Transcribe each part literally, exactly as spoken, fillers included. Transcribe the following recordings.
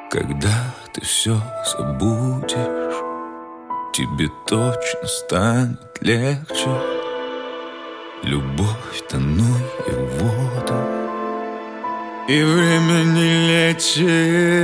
Когда ты все забудешь, тебе точно станет легче. Любовь тонует в воду, и время не лечит.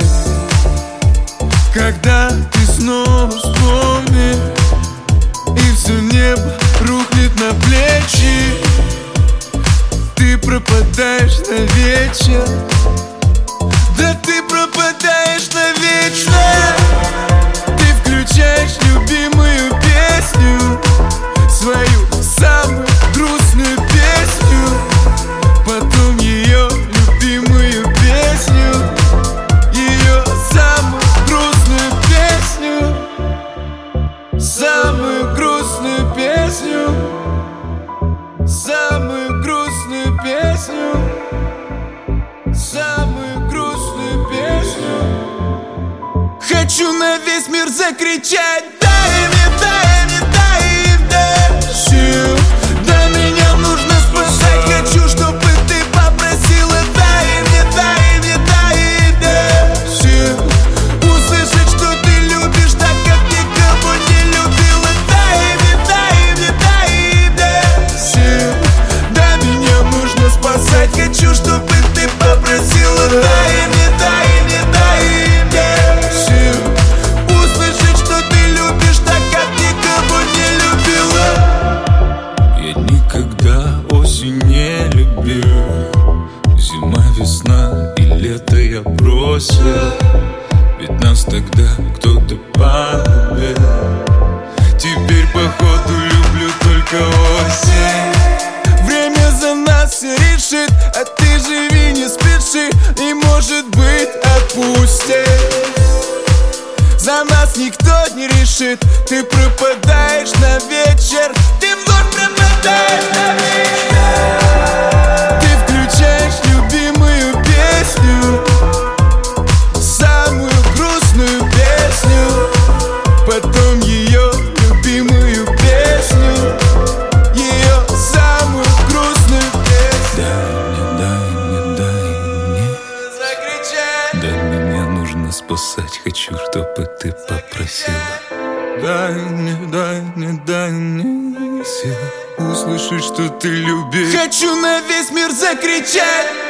Когда ты снова вспомнишь, и все небо рухнет на плечи, ты пропадаешь на вечер. Да ты пропадаешь навечно. Ты включаешь любимую песню, свою самую грустную песню, потом ее любимую песню, ее самую грустную песню, самую грустную песню, самую грустную песню, самую грустную песню. Хочу на весь мир закричать: дай мне, дай мне, дай мне сил. Да меня нужно спасать, хочу, чтобы ты попросила. Дай мне, дай мне, дай мне сил. Услышать, что ты любишь так, как никого не любила. Дай мне, дай мне, дай мне сил. Да меня нужно спасать, хочу, чтобы ты попросила. Дай мне, дай мне, дай мне сил. Услышать, что ты любишь так, как никого не любила. Я никогда осень не любил. Зима, весна и лето я бросил, ведь нас тогда кто-то полюбил. Теперь походу люблю только осень. Время за нас все решит, а ты живи, не спеши, и может быть отпустит. За нас никто не решит. Ты пропадаешь на вечер, ты вновь пропадаешь на вечер. Ты включаешь любимую песню, самую грустную песню, потом ее любимую песню, ее самую грустную песню. Дай мне, дай мне, дай мне закричать. Да меня нужно спасать, хочу, чтобы ты попросила. Дай мне, дай мне, дай мне сил. Услышать, что ты любишь. Хочу на весь мир закричать.